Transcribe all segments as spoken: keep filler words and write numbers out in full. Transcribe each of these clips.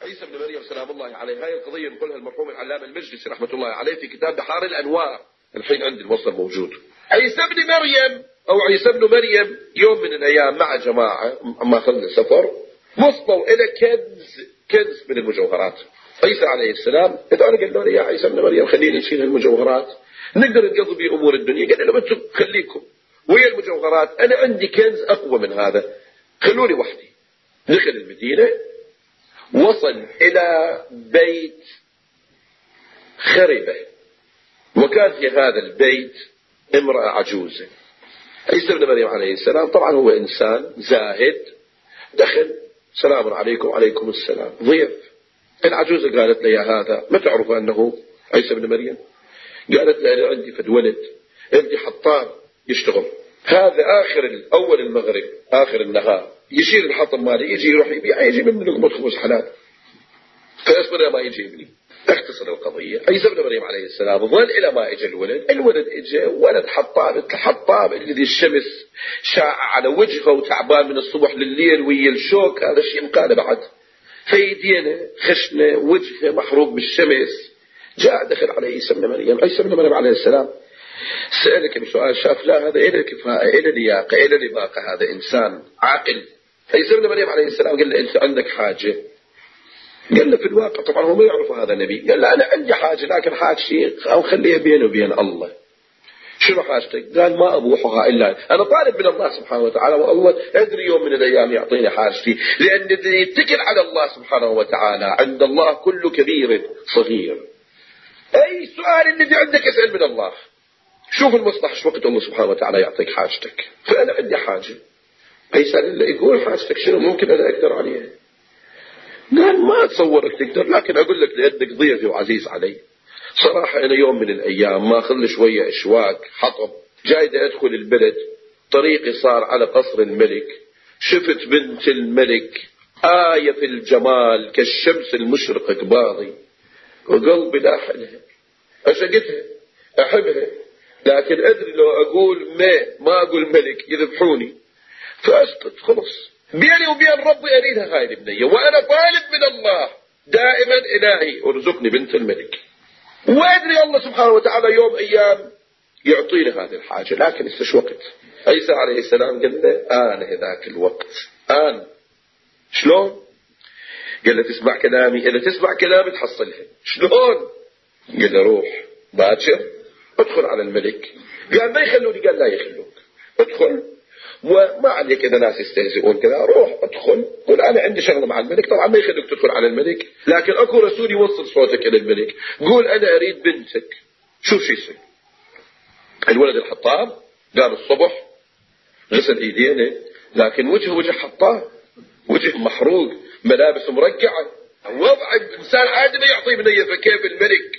عيسى بن مريم سلام الله عليه. هاي القضية نقولها المرحوم العلامة المجلسي رحمة الله عليه في كتاب بحار الأنوار، الحين عندي المصدر موجود. عيسى بن مريم أو عيسى بن مريم يوم من الأيام مع جماعة ما خلنا سفر، وصلوا إلى كنز كنز من المجوهرات. عيسى عليه السلام إذا قال له يا عيسى بن مريم خلينا نشيل المجوهرات نقدر نقضي بأمور الدنيا. قال له أنتم خليكم ويا المجوهرات، أنا عندي كنز أقوى من هذا، خلوني وحدي. دخل المدينة، وصل إلى بيت خربة، وكان في هذا البيت امرأة عجوزة. عيسى بن مريم عليه السلام طبعا هو إنسان زاهد، دخل سلام عليكم وعليكم السلام، ضيف. العجوزة قالت له يا هذا ما تعرف أنه عيسى بن مريم؟ قالت له أنا عندي فد ولد، عندي حطام يشتغل، هذا آخر أول المغرب آخر النهار يشيل الحطب مالي يجي يروح يبيع يجيب من لقمة خبز حلال، فيصبر ما يجيبني. اختصر القضية. عيسى بن مريم عليه السلام ظل إلى ما إجا الولد. الولد إجا ولد حطاب، الحطاب الذي الشمس شاع على وجهه وتعبان من الصبح لليل ويا الشوك، هذا الشيء مقال بعد في يدينا خشنة، وجهه محروق بالشمس. جاء دخل على عيسى بن مريم. عيسى بن مريم عليه السلام سألك بسؤال، شاف لا هذا إلى كفاءة إلى لياقة إلى لباقة، هذا إنسان عاقل. عيسى بن مريم عليه السلام قال له أنت عندك حاجة؟ قال له في الواقع طبعا هو ما يعرف هذا النبي. قال له أنا عندي حاجة لكن حاجتي أو خليها بيني وبين الله. شنو حاجتك؟ قال ما أبوحها إلا أنا طالب من الله سبحانه وتعالى، والله أدري يوم من الأيام يعطيني حاجتي، لأن الذي يتكل على الله سبحانه وتعالى عند الله كل كبير صغير. أي سؤال الذي عندك اسأل من الله، شوف المصلحة شو وقت الله سبحانه وتعالى يعطيك حاجتك. فأنا عندي حاجة. عيسى يقول حاجتك شنو ممكن أنا أقدر عليها؟ قال ما أتصورك تقدر، لكن أقول لك لأنك ضيفي وعزيز علي. صراحة أنا يوم من الأيام ما خلي شوية إشواك حطب، جاي أدخل البلد، طريقي صار على قصر الملك، شفت بنت الملك آية في الجمال كالشمس المشرقة قباضي، وقلبي لاحنها، أشقتها أحبها، لكن أدري لو أقول ما ما أقول ملك يذبحوني، فأسكت خلص بيني وبين ربي أريدها هاي البنية، وأنا طالب من الله دائما إلهي ارزقني بنت الملك، وأدري الله سبحانه وتعالى يوم أيام يعطيني هذه الحاجة، لكن إيش وقت. عيسى عليه السلام قال له آن هذاك الوقت آن. شلون؟ قال له تسمع كلامي، إذا تسمع كلامي تحصلها. شلون؟ قال له روح باكر ادخل على الملك. قال ما يخلوني، قال لا يخلوك، ادخل وما عليك إذا ناس يستهزئون كذا، روح ادخل قل أنا عندي شغلة مع الملك. طبعا ما يخلوك تدخل على الملك، لكن أكو رسول يوصل صوتك إلى الملك، قول أنا أريد بنتك. شوف شو يصير. الولد الحطاب قام الصبح غسل ايدينه، لكن وجهه وجه حطاب، وجه محروق، ملابس مرقعة، وضع إنسان عادي ما يعطيه بنية، فكيف الملك؟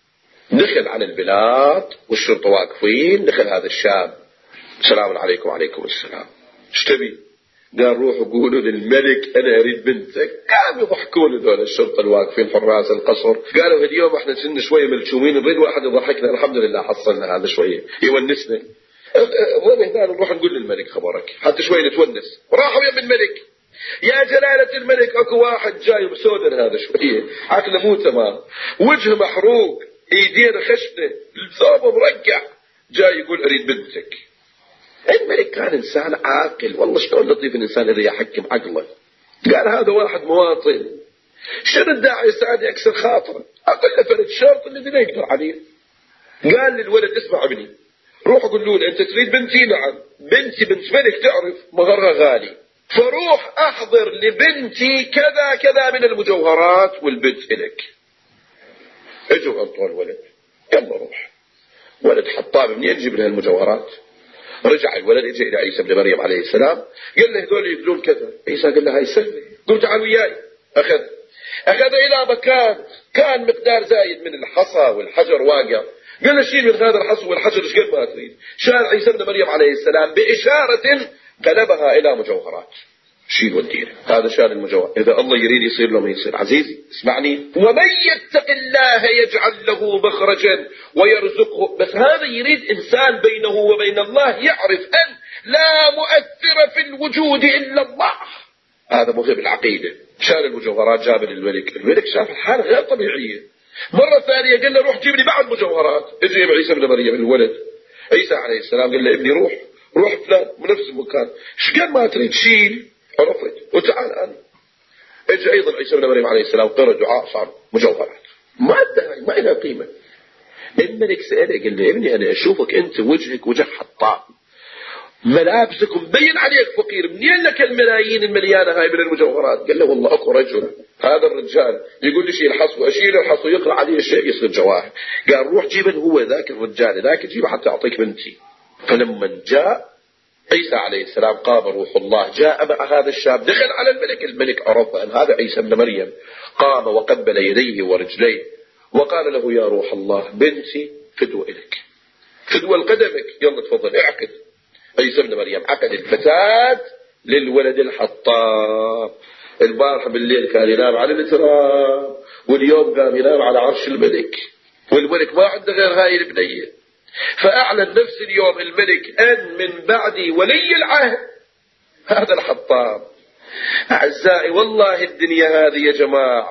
دخل على البلاد والشرطة واقفين، دخل هذا الشاب السلام عليكم وعليكم السلام، ايش تبي؟ قال روحوا قولوا للملك أنا أريد بنتك. قاموا يضحكون هذول الشرطة الواقفين حراس القصر، قالوا اليوم احنا كنا شوية ملشومين نريد واحد يضحكنا، الحمد لله حصلنا هذا شوية يونسنا، وين هنا نروح نقول للملك خبرك حتى شوية نتونس. راحوا يم الملك، يا جلالة الملك اكو واحد جاي مسودن هذا شوية عقله مو تمام، وجهه محروق، ايدينه خشنة، ثوبه مرقع، جاي يقول اريد بنتك. الملك كان انسان عاقل، والله شلون لطيف الانسان اذا يحكم عقله. قال هذا واحد مواطن، شنو الداعي يساعد يكسر خاطره، اقل له فرد شرط الذي لا يقدر عليه. قال للولد اسمع ابني، روح قول له انت تريد بنتي؟ نعم بنتي بنت ملك تعرف مهرها غالي، فروح احضر لبنتي كذا كذا من المجوهرات والبنت الك. اجوا انطوا الولد، يلا روح. ولد حطاب منين يجيب لها المجوهرات؟ رجع الولد اجى الى عيسى بن مريم عليه السلام، قال له هذول يقولون كذا. عيسى قال له هاي سهله، قل تعال وياي. اخذ اخذ الى مكان كان مقدار زايد من الحصى والحجر واقع، قال له شيل من هذا الحصى والحجر ايش قد ما تريد. شال عيسى بن مريم عليه السلام باشاره قلبها الى مجوهرات، شيل وديره. هذا شال المجوهر، اذا الله يريد يصير له ما يصير. عزيزي اسمعني، ومن يتق الله يجعل له مخرجا ويرزقه. بس هذا يريد انسان بينه وبين الله يعرف ان لا مؤثر في الوجود الا الله. هذا مهم العقيده. شال المجوهرات جاب للملك. الملك شاف الحالة غير طبيعية. مرة ثانية قال له روح جيب لي بعد مجوهرات. اجى عيسى ابن مريم الولد عيسى عليه السلام قال له ابني روح روح فلان بنفس المكان. ايش قال ما تريد شيل عرفت وتعال الآن. اجى ايضا عيسى ابن مريم عليه السلام قرأ دعاء صار مجوهرات. ما ادعي ما لها قيمة. الملك سأله قال له ابني انا اشوفك انت وجهك وجه حطام ملابسك مبين عليك فقير منين لك الملايين المليانة هاي من المجوهرات. قال له والله اكو رجل هذا الرجال يقول لي شيل الحصو اشيل الحصو يقرأ عليه الشيء يصير جواهر. قال روح جيبه هو ذاك الرجال ذاك جيبه حتى اعطيك بنتي. فلما جاء عيسى عليه السلام قام روح الله جاء مع هذا الشاب دخل على الملك. الملك عرف ان هذا عيسى ابن مريم قام وقبل يديه ورجليه وقال له يا روح الله بنتي فدوة لك فدوة لقدمك يلا تفضل اعقد. عيسى ابن مريم عقد الفتاة للولد الحطاب. البارحة بالليل كان ينام على التراب واليوم قام ينام على عرش الملك والملك ما عنده غير هاي البنية. فأعلن نفس اليوم الملك أن من بعدي ولي العهد هذا الحطاب. أعزائي والله الدنيا هذه يا جماعة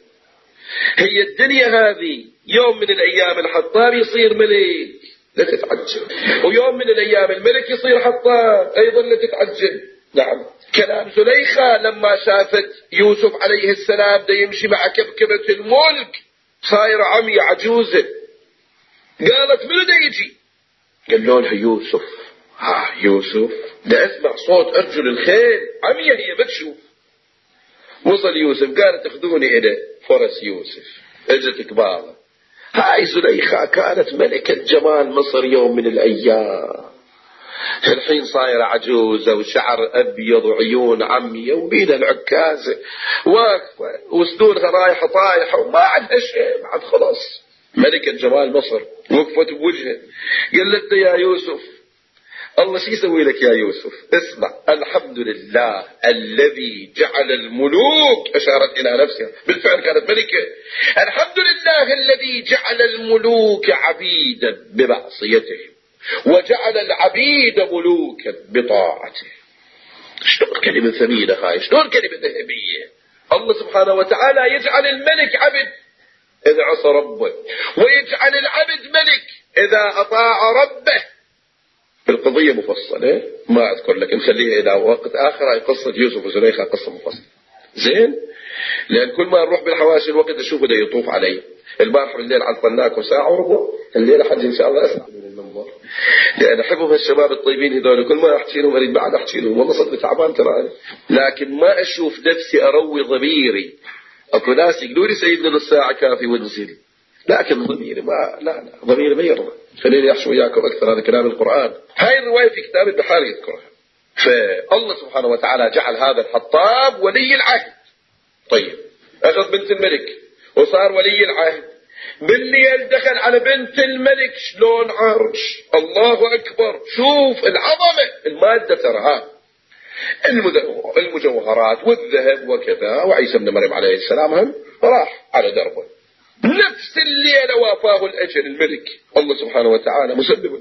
هي الدنيا هذه يوم من الأيام الحطاب يصير ملك لا تتعجب ويوم من الأيام الملك يصير حطاب أيضا لا تتعجب. نعم كلام زليخة لما شافت يوسف عليه السلام دا يمشي مع كبكبة الملك صاير عمي عجوزة قالت من دا يجي قالوا لها يوسف. ها يوسف دا اسمع صوت أرجل الخيل عمية هي بتشوف. وصل يوسف قالت اخذوني إلى فرس يوسف. اجت كبارة هاي زليخة كانت ملكة جمال مصر يوم من الأيام الحين صايرة عجوزة وشعر أبيض وعيون عمية وبيدها العكازة واقفة وسنونها رايحة طايحة وما عندها شيء بعد خلاص ملكة جمال مصر وقفت بوجهه. قالت يا يوسف الله شو يسوي لك يا يوسف اسمع الحمد لله الذي جعل الملوك أشارت إلى نفسها بالفعل كانت ملكة. الحمد لله الذي جعل الملوك عبيدا بمعصيته وجعل العبيد ملوكا بطاعته. شلون كلمة ثمينة هاي شلون كلمة ذهبية. الله سبحانه وتعالى يجعل الملك عبد إذا عصى ربه ويجعل العبد ملك إذا أطاع ربه. القضية مفصلة ما أذكر لك نخليها إلى وقت آخر. هاي قصة يوسف وزليخة قصة مفصلة زين لأن كل ما نروح بالحواشي الوقت أشوفه ده يطوف علي. البارحة بالليل عطلناكم ساعة وربع الليلة حج إن شاء الله أسمع من المنظر لأن أحبهم هالشباب الطيبين هذول كل ما أحكي لهم أريد بعد أحكي لهم والله صدق تعبان ترى لكن ما أشوف نفسي أروي ضميري. أكو ناس يقولوا لي سيدنا نص ساعة كافي وانزل لكن ضميري ما لا لا ضميري ما يرضى. خليني أحشو وياكم أكثر هذا كلام القرآن. هاي الرواية في كتاب البحار يذكرها. فالله سبحانه وتعالى جعل هذا الحطاب ولي العهد. طيب أخذ بنت الملك وصار ولي العهد. بالليل دخل على بنت الملك شلون عرش الله أكبر. شوف العظمة المادة ترى المجوهرات والذهب وكذا. وعيسى ابن مريم عليه السلام هم راح على دربه. نفس الليلة وافاه الأجل الملك. الله سبحانه وتعالى مسبب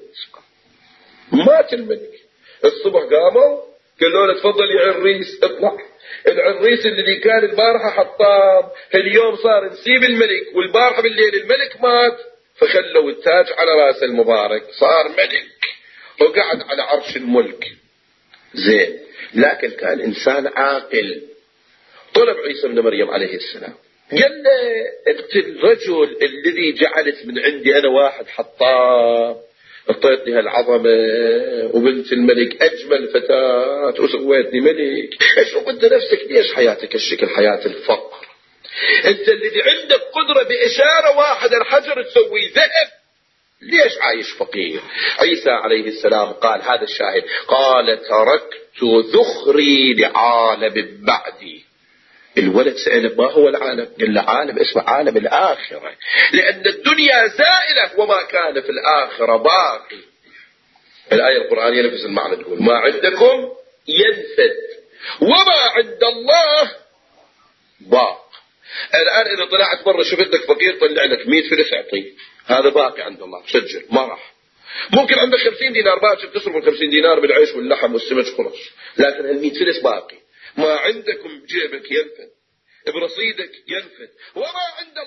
مات الملك. الصبح قاموا قالوا له تفضل يا عريس اطلع. العريس الذي كان البارحة حطام اليوم صار نسيب الملك والبارحة بالليل الملك مات فخلوا التاج على راس المبارك صار ملك وقعد على عرش الملك. زين لكن كان إنسان عاقل. طلب عيسى ابن مريم عليه السلام قال له انت الرجل الذي جعلت من عندي انا واحد حطام اعطيتني هالعظمه وبنت الملك اجمل فتاه وسويتني ملك. شوف انت نفسك ليش حياتك الشكل حياه الفقر. انت الذي عندك قدره باشاره واحده الحجر تسوي ذهب ليش عايش فقير. عيسى عليه السلام قال هذا الشاهد قال تركت ذخري لعالم بعدي. الولد سأل ما هو العالم؟ قال له عالم اسمه عالم الآخرة لأن الدنيا زائلة وما كان في الآخرة باقي. الآية القرآنية نفس المعنى تقول ما عندكم ينفد وما عند الله باق. الآن إذا طلعت برا شفت لك فقير طلع لك مئة فلس اعطيه هذا باقي عند الله سجل ما راح. ممكن عندك خمسين دينار باكر تصرف الخمسين دينار بالعيش واللحم والسمك خلص لكن هالمئة فلس باقي. ما عندكم جيبك ينفد برصيدك ينفد، وما عند